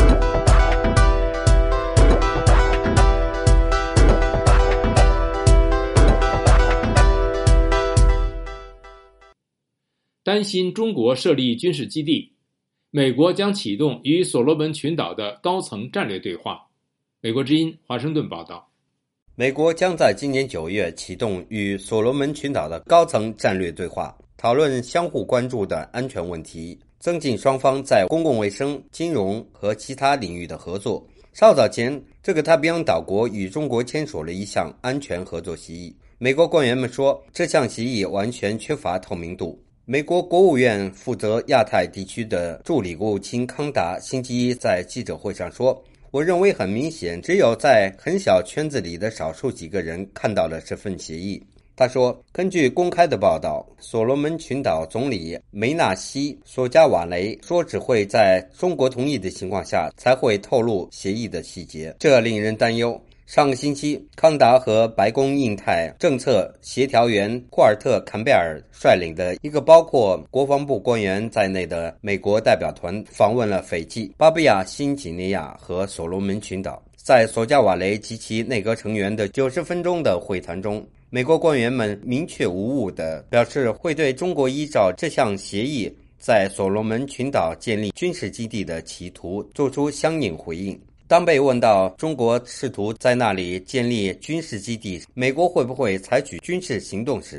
担心中国设立军事基地，美国将启动与所罗门群岛的高层战略对话。美国之音华盛顿报道， 美国将在今年9月启动与所罗门群岛的高层战略对话，讨论相互关注的安全问题，增进双方在公共卫生、金融和其他领域的合作。稍早前，这个太平洋岛国与中国签署了一项安全合作协议。美国官员们说，这项协议完全缺乏透明度。美国国务院负责亚太地区的助理国务卿康达星期一在记者会上说，我认为很明显，只有在很小圈子里的少数几个人看到了这份协议。他说，根据公开的报道，所罗门群岛总理梅纳西·索加瓦雷说，只会在中国同意的情况下才会透露协议的细节，这令人担忧。上个星期，康达和白宫印太政策协调员库尔特·坎贝尔率领的一个包括国防部官员在内的美国代表团访问了斐济、巴布亚新几内亚和所罗门群岛。在索加瓦雷及其内阁成员的90分钟的会谈中，美国官员们明确无误地表示会对中国依照这项协议在所罗门群岛建立军事基地的企图做出相应回应。当被问到中国试图在那里建立军事基地，美国会不会采取军事行动时，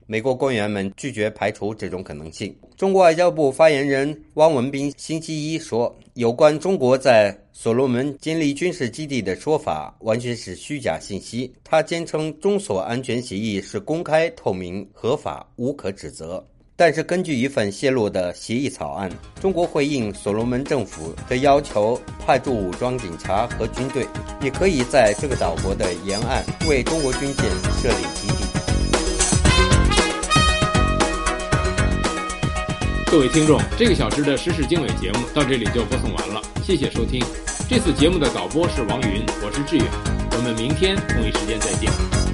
美国官员们拒绝排除这种可能性。中国外交部发言人汪文斌星期一说，有关中国在所罗门建立军事基地的说法完全是虚假信息。他坚称中所安全协议是公开、透明、合法，无可指责。但是根据一份泄露的协议草案，中国回应所罗门政府的要求，派驻武装警察和军队，也可以在这个岛国的沿岸为中国军舰设立基地。 各位听众，这个小时的时事经纬节目到这里就播送完了，谢谢收听。这次节目的导播是王云，我是志远，我们明天同一时间再见。